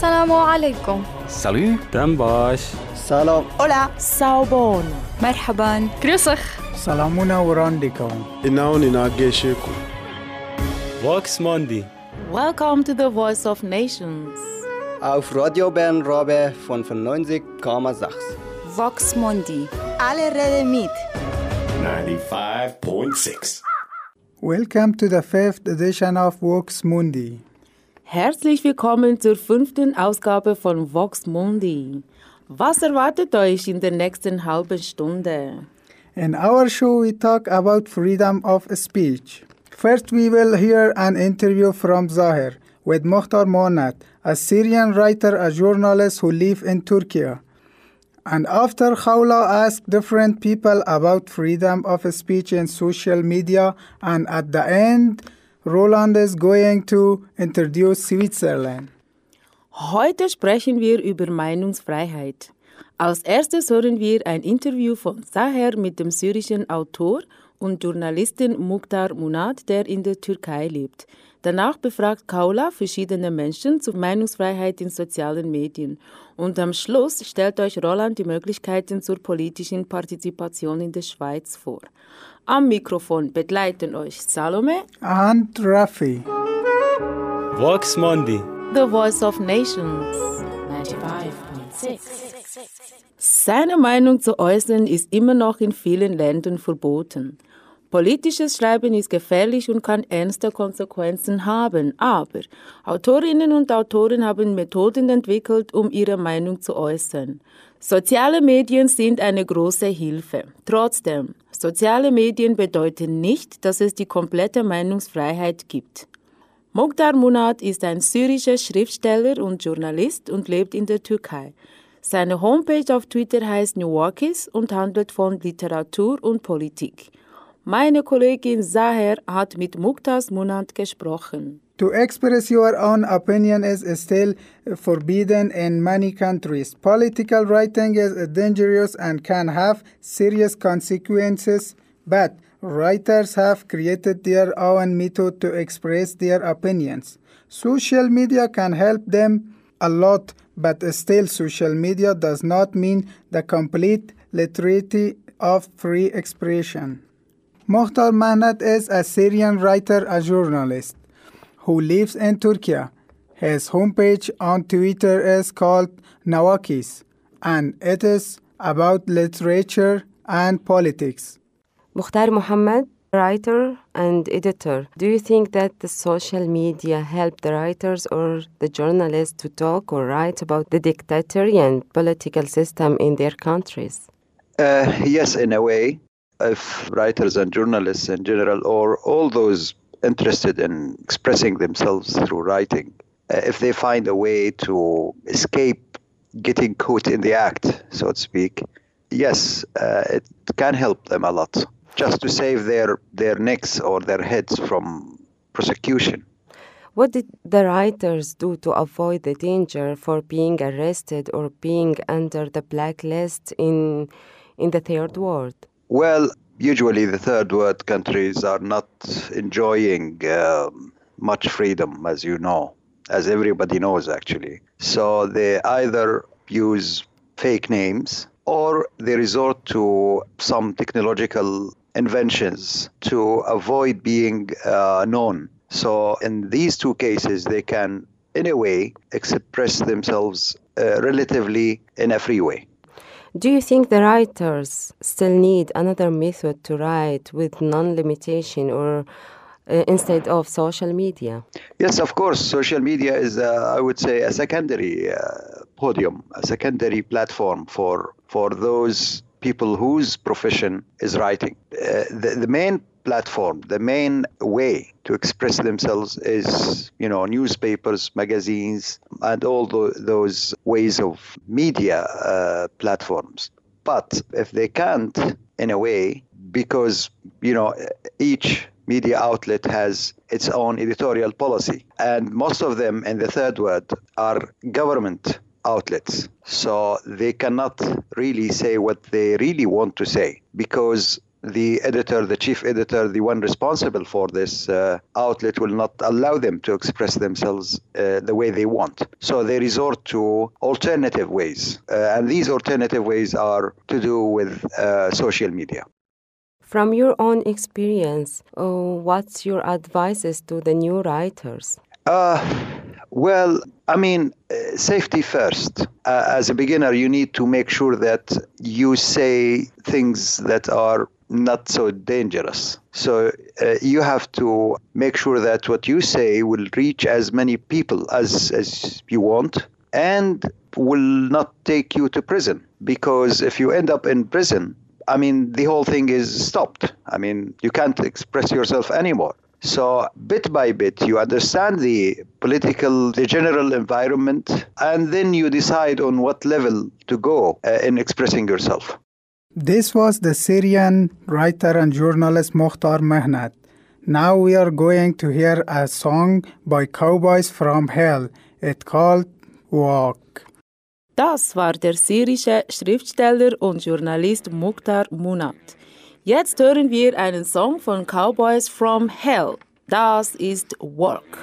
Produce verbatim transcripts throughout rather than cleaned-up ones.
Assalamu alaikum. Salut. Dambash. Salam. Hola. Saubon. Marhaban. Grüß euch. Salamuna Urandikum. Ina nina gaishe ku. Vox Mundi. Welcome to the Voice of Nations. Auf Radio Bern Rabe fünfundneunzig Komma sechs. Vox Mundi. Alle reden mit. ninety-five point six. Welcome to the fifth edition of Vox Mundi. Herzlich willkommen zur fünften Ausgabe von Vox Mundi. Was erwartet euch in der nächsten halben Stunde? In our show, we talk about freedom of speech. First, we will hear an interview from Zahir with Mukhtar Monat, a Syrian writer and journalist who lives in Turkey. And after, Khawla asked different people about freedom of speech in social media. And at the end, Roland is going to introduce Switzerland. Heute sprechen wir über Meinungsfreiheit. Als erstes hören wir ein Interview von Zahir mit dem syrischen Autor und Journalisten Mukhtar Monat, der in der Türkei lebt. Danach befragt Khawla verschiedene Menschen zur Meinungsfreiheit in sozialen Medien. Und am Schluss stellt euch Roland die Möglichkeiten zur politischen Partizipation in der Schweiz vor. Am Mikrofon begleiten euch Salome und Rafi. Vox Mundi. The Voice of Nations. ninety-five point six. Seine Meinung zu äußern ist immer noch in vielen Ländern verboten. Politisches Schreiben ist gefährlich und kann ernste Konsequenzen haben, aber Autorinnen und Autoren haben Methoden entwickelt, um ihre Meinung zu äußern. Soziale Medien sind eine große Hilfe. Trotzdem, soziale Medien bedeuten nicht, dass es die komplette Meinungsfreiheit gibt. Mukhtar Monat ist ein syrischer Schriftsteller und Journalist und lebt in der Türkei. Seine Homepage auf Twitter heißt Newalkies und handelt von Literatur und Politik. Meine Kollegin Zahir hat mit Mukhtar Monat gesprochen. To express your own opinion is still forbidden in many countries. Political writing is dangerous and can have serious consequences, but writers have created their own method to express their opinions. Social media can help them a lot, but still social media does not mean the complete literacy of free expression. Mukhtar Monat is a Syrian writer and journalist who lives in Turkey. His homepage on Twitter is called Newalkies, and it is about literature and politics. Mukhtar Mohammed, writer and editor. Do you think that the social media help the writers or the journalists to talk or write about the dictatorial political system in their countries? Uh, yes, in a way. If writers and journalists in general, or all those interested in expressing themselves through writing, uh, if they find a way to escape getting caught in the act, so to speak, yes, uh, it can help them a lot, just to save their, their necks or their heads from prosecution. What did the writers do to avoid the danger for being arrested or being under the blacklist in, in the third world? Well, usually the third world countries are not enjoying uh, much freedom, as you know, as everybody knows, actually. So they either use fake names or they resort to some technological inventions to avoid being uh, known. So in these two cases, they can, in a way, express themselves uh, relatively in a free way. Do you think the writers still need another method to write with non-limitation or uh, instead of social media? Yes, of course. Social media is, uh, I would say, a secondary uh, podium, a secondary platform for for those people whose profession is writing. Uh, the, the main platform, the main way to express themselves is, you know, newspapers, magazines, and all the, those ways of media uh, platforms. But if they can't, in a way, because, you know, each media outlet has its own editorial policy, and most of them in the third world are government outlets. So they cannot really say what they really want to say because the editor, the chief editor, the one responsible for this uh, outlet will not allow them to express themselves uh, the way they want. So they resort to alternative ways. Uh, and these alternative ways are to do with uh, social media. From your own experience, uh, what's your advices to the new writers? Uh, well, I mean, uh, safety first. Uh, as a beginner, you need to make sure that you say things that are not so dangerous. So uh, you have to make sure that what you say will reach as many people as, as you want and will not take you to prison. Because if you end up in prison, I mean, the whole thing is stopped. I mean, you can't express yourself anymore. So bit by bit, you understand the political, the general environment, and then you decide on what level to go uh, in expressing yourself. This was the Syrian writer and journalist Mukhtar Mehnat. Now we are going to hear a song by Cowboys from Hell. It's called Walk. Das war der syrische Schriftsteller und Journalist Mukhtar Munat. Jetzt hören wir einen Song von Cowboys from Hell. Das ist Work.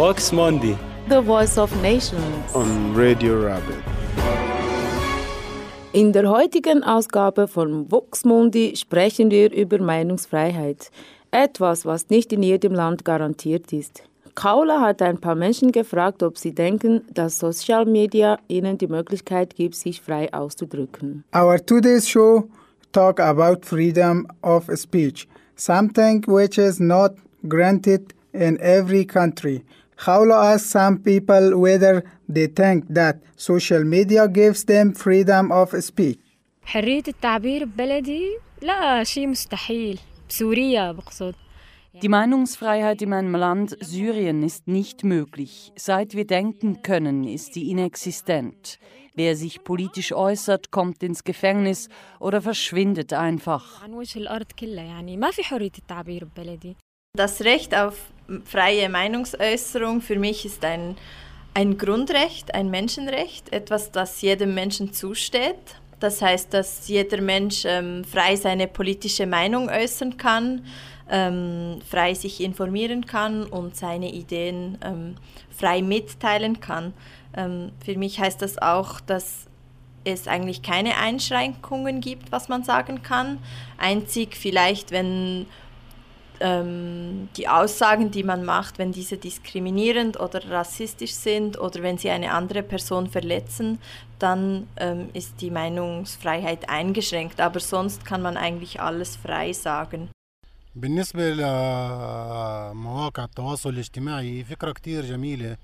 Vox Mondi. The Voice of Nations. On Radio Rabbit. In der heutigen Ausgabe von Vox Mundi sprechen wir über Meinungsfreiheit. Etwas, was nicht in jedem Land garantiert ist. Kaula hat ein paar Menschen gefragt, ob sie denken, dass Social Media ihnen die Möglichkeit gibt, sich frei auszudrücken. Our today's show talk about freedom of speech, something which is not granted in every country. Kaula asked some people whether they think that social media gives them freedom of speech. حرية التعبير ببلدي؟ لا شيء مستحيل. بسوريا بقصد. Die Meinungsfreiheit in meinem Land Syrien ist nicht möglich. Seit wir denken können, ist sie inexistent. Wer sich politisch äußert, kommt ins Gefängnis oder verschwindet einfach. Das Recht auf freie Meinungsäußerung für mich ist ein, ein Grundrecht, ein Menschenrecht, etwas, das jedem Menschen zusteht. Das heißt, dass jeder Mensch ähm, frei seine politische Meinung äußern kann, ähm, frei sich informieren kann und seine Ideen ähm, frei mitteilen kann. Ähm, für mich heißt das auch, dass es eigentlich keine Einschränkungen gibt, was man sagen kann. Einzig vielleicht, wenn ähm, die Aussagen, die man macht, wenn diese diskriminierend oder rassistisch sind oder wenn sie eine andere Person verletzen, dann ähm, ist die Meinungsfreiheit eingeschränkt. Aber sonst kann man eigentlich alles frei sagen. بالنسبة لمواقع التواصل الاجتماعي فكرة كتير جميلة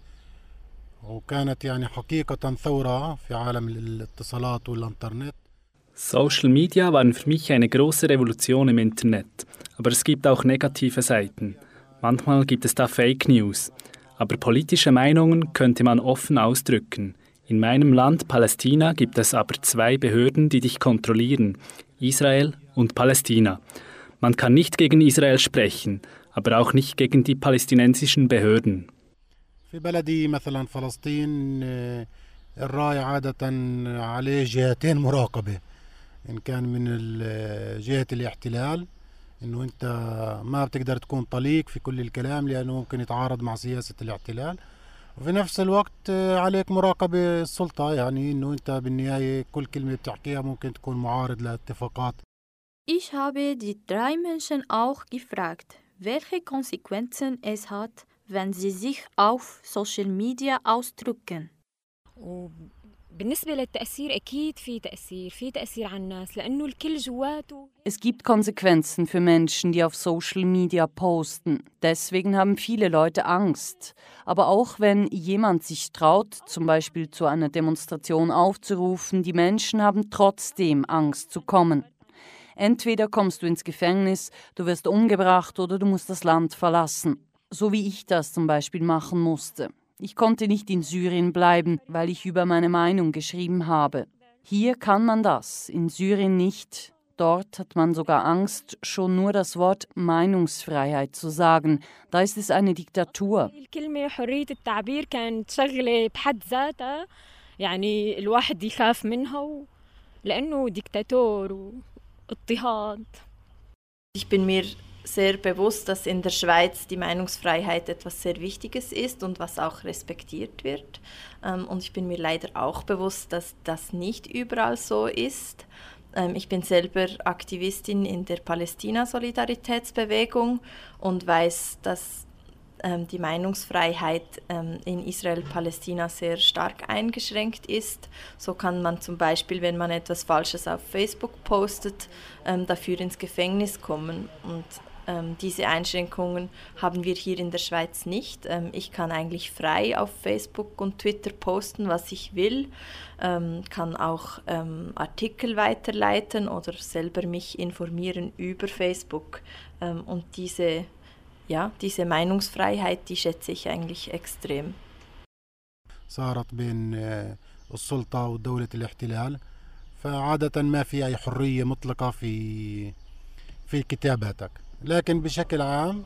وكانت يعني حقيقة ثورة في عالم الاتصالات والإنترنت. Social Media waren für mich eine große Revolution im Internet. Aber es gibt auch negative Seiten. Manchmal gibt es da Fake News. Aber politische Meinungen könnte man offen ausdrücken. In meinem Land Palästina gibt es aber zwei Behörden, die dich kontrollieren. Israel und Palästina. Man kann nicht gegen Israel sprechen, aber auch nicht gegen die palästinensischen Behörden. في بلدي مثلا فلسطين الراي عادة عليه جهتين مراقبة إن كان من جهة الاحتلال إنه أنت ما بتقدر تكون طليق في كل الكلام لأنه ممكن يتعارض مع سياسة الاحتلال وفي نفس الوقت عليك مراقبة السلطة يعني إنه أنت بالنهاية كل كلمة بتحكيها ممكن تكون معارض لاتفاقات. Ich habe die drei Menschen auch gefragt, welche Konsequenzen es hat, wenn sie sich auf Social Media ausdrücken. بالنسبة للتأثير أكيد في تأثير في تأثير على الناس لأنه الكل جواته. Es gibt Konsequenzen für Menschen, die auf Social Media posten. Deswegen haben viele Leute Angst. Aber auch wenn jemand sich traut, zum Beispiel zu einer Demonstration aufzurufen, die Menschen haben trotzdem Angst zu kommen. Entweder kommst du ins Gefängnis, du wirst umgebracht oder du musst das Land verlassen. So wie ich das zum Beispiel machen musste. Ich konnte nicht in Syrien bleiben, weil ich über meine Meinung geschrieben habe. Hier kann man das, in Syrien nicht. Dort hat man sogar Angst, schon nur das Wort Meinungsfreiheit zu sagen. Da ist es eine Diktatur. الكلمة حرية التعبير كانت شغلة بحد ذاتها يعني الواحد يخاف منها لأنه ديكتاتور واضطهاد. Ich bin mir sehr bewusst, dass in der Schweiz die Meinungsfreiheit etwas sehr Wichtiges ist und was auch respektiert wird. Und ich bin mir leider auch bewusst, dass das nicht überall so ist. Ich bin selber Aktivistin in der Palästina-Solidaritätsbewegung und weiß, dass die Meinungsfreiheit in Israel-Palästina sehr stark eingeschränkt ist. So kann man zum Beispiel, wenn man etwas Falsches auf Facebook postet, dafür ins Gefängnis kommen. Und diese Einschränkungen haben wir hier in der Schweiz nicht. Ich kann eigentlich frei auf Facebook und Twitter posten, was ich will, kann auch Artikel weiterleiten oder selber mich informieren über Facebook. Und diese Ja, diese Meinungsfreiheit, die schätze ich eigentlich extrem. صارت بين السلطة ودولة الاحتلال فعادة ما في أي حرية مطلقة في في كتاباتك لكن بشكل عام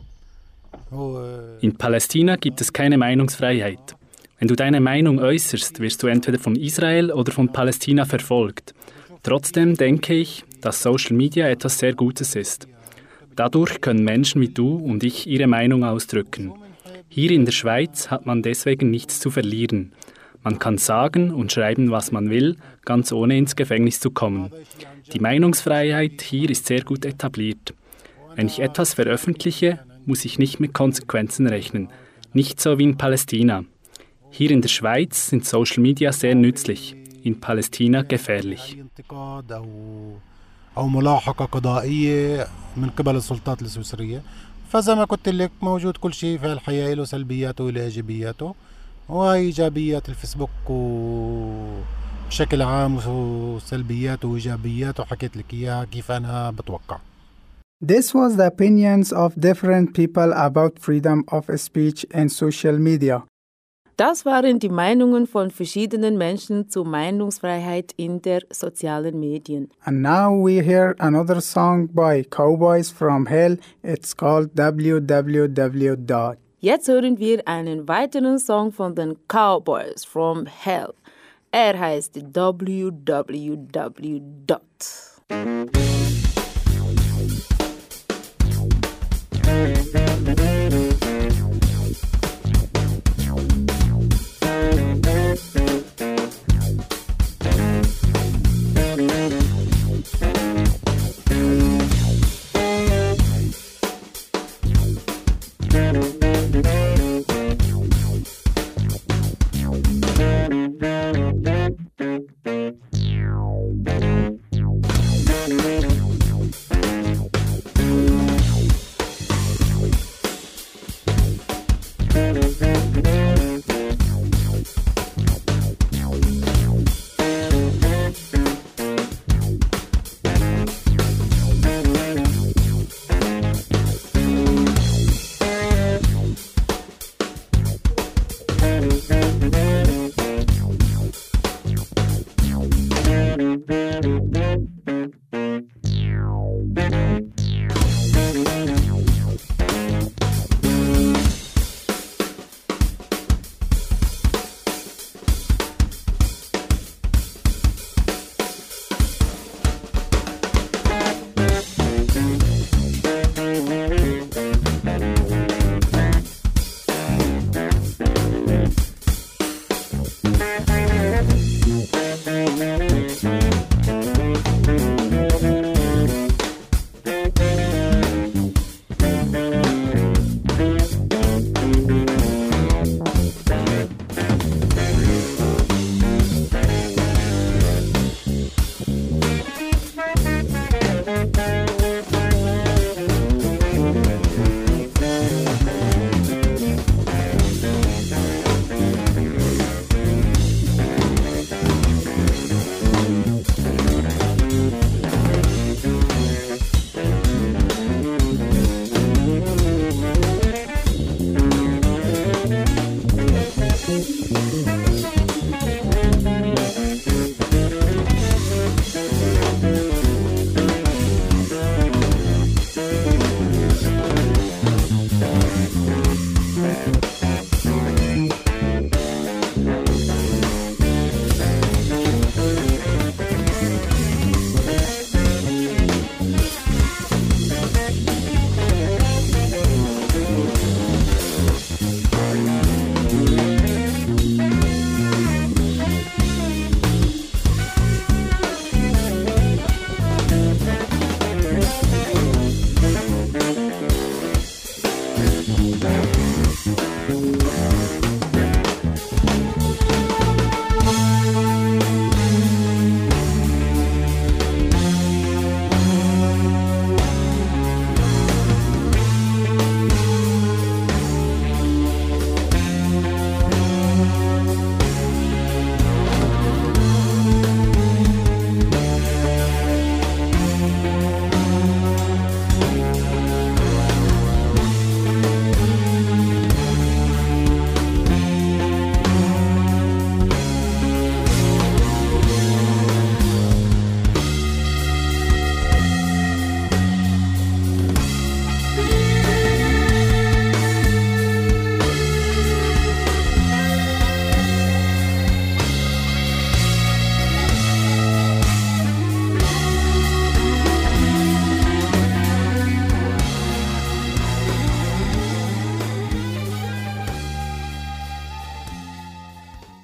In Palästina gibt es keine Meinungsfreiheit. Wenn du deine Meinung äußerst, wirst du entweder von Israel oder von Palästina verfolgt. Trotzdem denke ich, dass Social Media etwas sehr Gutes ist. Dadurch können Menschen wie du und ich ihre Meinung ausdrücken. Hier in der Schweiz hat man deswegen nichts zu verlieren. Man kann sagen und schreiben, was man will, ganz ohne ins Gefängnis zu kommen. Die Meinungsfreiheit hier ist sehr gut etabliert. Wenn ich etwas veröffentliche, muss ich nicht mit Konsequenzen rechnen. Nicht so wie in Palästina. Hier in der Schweiz sind Social Media sehr nützlich, in Palästina gefährlich. أو ملاحقة قضائية من قبل السلطات السويسرية فزي ما قلت لك موجود كل شيء في الحياة له سلبياته وله إيجابياته وهي إيجابيات الفيسبوك بشكل عام وسلبياته وإيجابياته حكيت لك إياها كيف أنا بتوقع. This was the opinions of different people about freedom of speech and social media. Das waren die Meinungen von verschiedenen Menschen zur Meinungsfreiheit in der sozialen Medien. And now we hear another song by Cowboys from Hell. It's called W W W. Jetzt hören wir einen weiteren Song von den Cowboys from Hell. Er heißt W W W.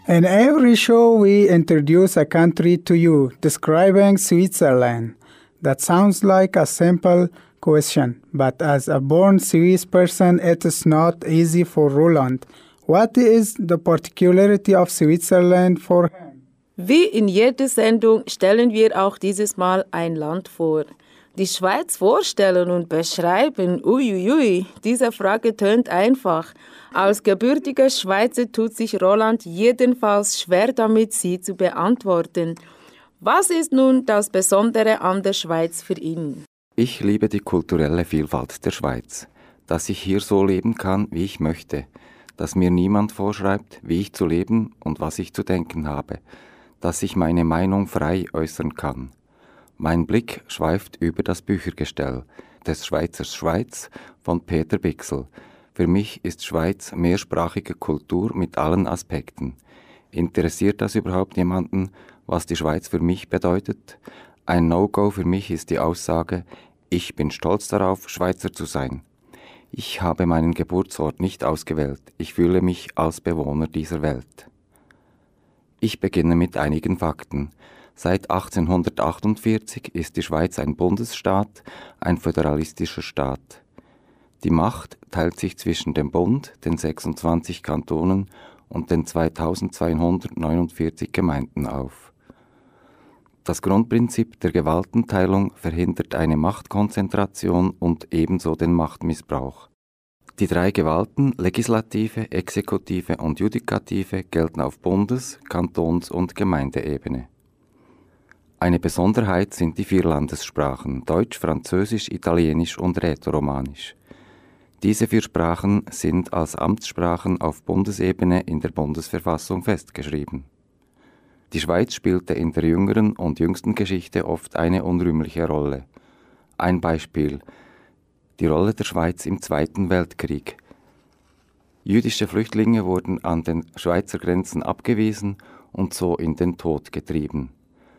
In every show, we introduce a country to you, describing Switzerland. That sounds like a simple question, but as a born Swiss person, it is not easy for Roland. What is the particularity of Switzerland for him? Wie in jeder Sendung stellen wir auch dieses Mal ein Land vor. Die Schweiz vorstellen und beschreiben, uiuiui, diese Frage tönt einfach. Als gebürtiger Schweizer tut sich Roland jedenfalls schwer damit, sie zu beantworten. Was ist nun das Besondere an der Schweiz für ihn? Ich liebe die kulturelle Vielfalt der Schweiz, dass ich hier so leben kann, wie ich möchte, dass mir niemand vorschreibt, wie ich zu leben und was ich zu denken habe, dass ich meine Meinung frei äußern kann. Mein Blick schweift über das Büchergestell des Schweizers Schweiz von Peter Bichsel. Für mich ist Schweiz mehrsprachige Kultur mit allen Aspekten. Interessiert das überhaupt jemanden, was die Schweiz für mich bedeutet? Ein No-Go für mich ist die Aussage, ich bin stolz darauf, Schweizer zu sein. Ich habe meinen Geburtsort nicht ausgewählt, ich fühle mich als Bewohner dieser Welt. Ich beginne mit einigen Fakten. Seit achtzehnhundertachtundvierzig ist die Schweiz ein Bundesstaat, ein föderalistischer Staat. Die Macht teilt sich zwischen dem Bund, den sechsundzwanzig Kantonen und den zweitausendzweihundertneunundvierzig Gemeinden auf. Das Grundprinzip der Gewaltenteilung verhindert eine Machtkonzentration und ebenso den Machtmissbrauch. Die drei Gewalten, Legislative, Exekutive und Judikative, gelten auf Bundes-, Kantons- und Gemeindeebene. Eine Besonderheit sind die vier Landessprachen Deutsch, Französisch, Italienisch und Rätoromanisch. Diese vier Sprachen sind als Amtssprachen auf Bundesebene in der Bundesverfassung festgeschrieben. Die Schweiz spielte in der jüngeren und jüngsten Geschichte oft eine unrühmliche Rolle. Ein Beispiel: die Rolle der Schweiz im Zweiten Weltkrieg. Jüdische Flüchtlinge wurden an den Schweizer Grenzen abgewiesen und so in den Tod getrieben.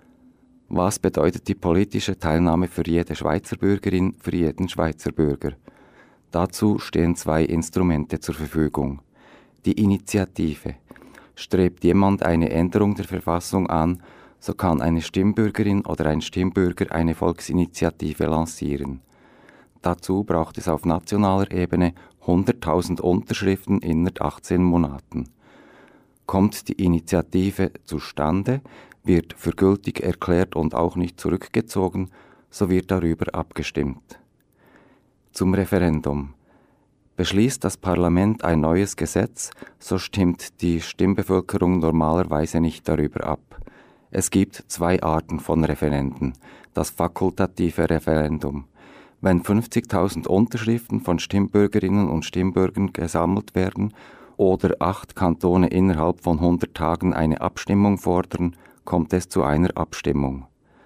Was bedeutet die politische Teilnahme für jede Schweizer Bürgerin, für jeden Schweizer Bürger? Dazu stehen zwei Instrumente zur Verfügung. Die Initiative. Strebt jemand eine Änderung der Verfassung an, so kann eine Stimmbürgerin oder ein Stimmbürger eine Volksinitiative lancieren. Dazu braucht es auf nationaler Ebene hunderttausend Unterschriften innerhalb achtzehn Monaten. Kommt die Initiative zustande, wird für gültig erklärt und auch nicht zurückgezogen, so wird darüber abgestimmt. Zum Referendum. Beschließt das Parlament ein neues Gesetz, so stimmt die Stimmbevölkerung normalerweise nicht darüber ab. Es gibt zwei Arten von Referenden. Das fakultative Referendum. Wenn fünfzigtausend Unterschriften von Stimmbürgerinnen und Stimmbürgern gesammelt werden oder acht Kantone innerhalb von hundert Tagen eine Abstimmung fordern, kommt es zu einer Abstimmung.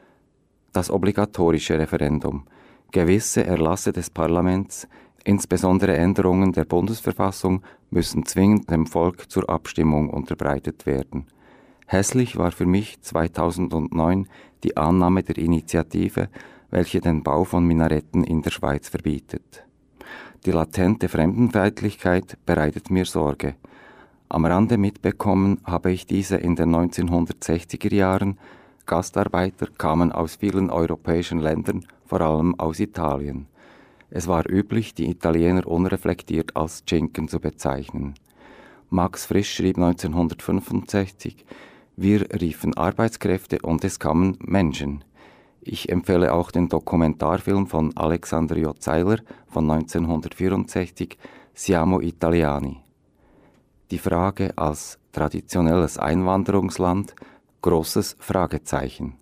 Das obligatorische Referendum. Gewisse Erlasse des Parlaments, insbesondere Änderungen der Bundesverfassung, müssen zwingend dem Volk zur Abstimmung unterbreitet werden. Hässlich war für mich zweitausendneun die Annahme der Initiative, welche den Bau von Minaretten in der Schweiz verbietet. Die latente Fremdenfeindlichkeit bereitet mir Sorge. Am Rande mitbekommen habe ich diese in den neunzehnhundertsechziger Jahren. Gastarbeiter kamen aus vielen europäischen Ländern, vor allem aus Italien. Es war üblich, die Italiener unreflektiert als Schinken zu bezeichnen. Max Frisch schrieb neunzehnhundertfünfundsechzig, wir riefen Arbeitskräfte und es kamen Menschen. Ich empfehle auch den Dokumentarfilm von Alexander J. Seiler von neunzehnhundertvierundsechzig, Siamo Italiani. Die Frage als traditionelles Einwanderungsland, großes Fragezeichen.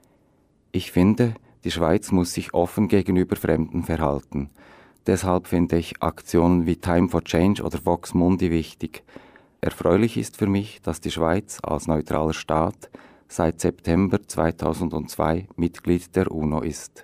Ich finde, die Schweiz muss sich offen gegenüber Fremden verhalten. Deshalb finde ich Aktionen wie Time for Change oder Vox Mundi wichtig. Erfreulich ist für mich, dass die Schweiz als neutraler Staat seit September zweitausendzwei Mitglied der UNO ist.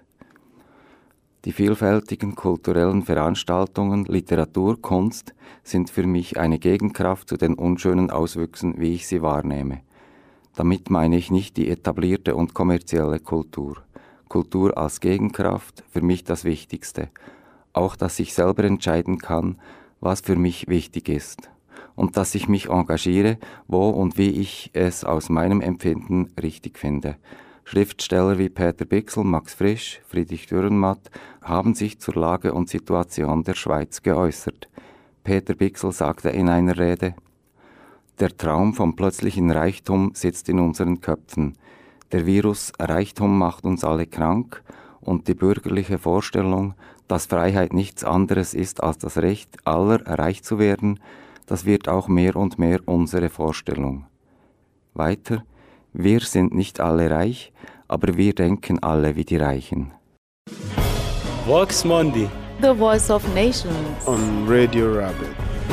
Die vielfältigen kulturellen Veranstaltungen, Literatur, Kunst sind für mich eine Gegenkraft zu den unschönen Auswüchsen, wie ich sie wahrnehme. Damit meine ich nicht die etablierte und kommerzielle Kultur. Kultur als Gegenkraft, für mich das Wichtigste. Auch, dass ich selber entscheiden kann, was für mich wichtig ist. und dass ich mich engagiere, wo und wie ich es aus meinem Empfinden richtig finde. Schriftsteller wie Peter Bichsel, Max Frisch, Friedrich Dürrenmatt haben sich zur Lage und Situation der Schweiz geäußert. Peter Bichsel sagte in einer Rede: Der Traum vom plötzlichen Reichtum sitzt in unseren Köpfen. Der Virus Reichtum macht uns alle krank und die bürgerliche Vorstellung, dass Freiheit nichts anderes ist als das Recht aller, reich zu werden, das wird auch mehr und mehr unsere Vorstellung. Weiter: Wir sind nicht alle reich, aber wir denken alle wie die Reichen. Vox Mundi. The Voice of Nations. On Radio Rabbit.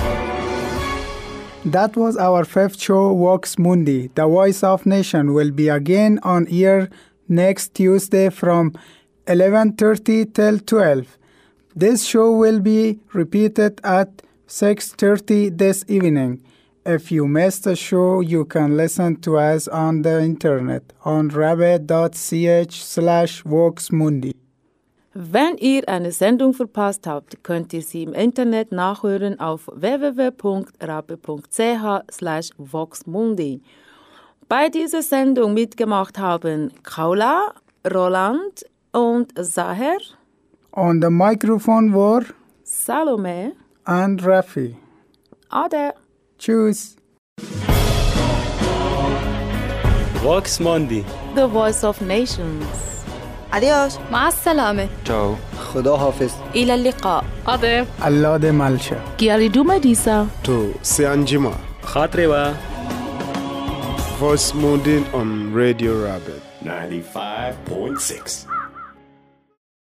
That was our fifth show, Vox Mundi. The Voice of Nation will be again on air next Tuesday from eleven thirty till twelve. This show will be repeated at six thirty this evening. If you missed the show, you can listen to us on the internet on rabbit dot c h slash vox mundi. Wenn ihr eine Sendung verpasst habt, könnt ihr sie im Internet nachhören auf w w w punkt rabe punkt c h slash vox mundi. Bei dieser Sendung mitgemacht haben Kaula, Roland und Zaher. On the microphone were Salome and Rafi. Ade. Tschüss. Vox Mundi. The Voice of Nations. Adios. مع السلامة. Ciao. خدا حافظ. إلى اللقاء. Ade. Allah de Malcha. Kiaridu Medisa. To Seanjima. Khatrewa. Voice Mundi on Radio Rabbit. ninety-five point six.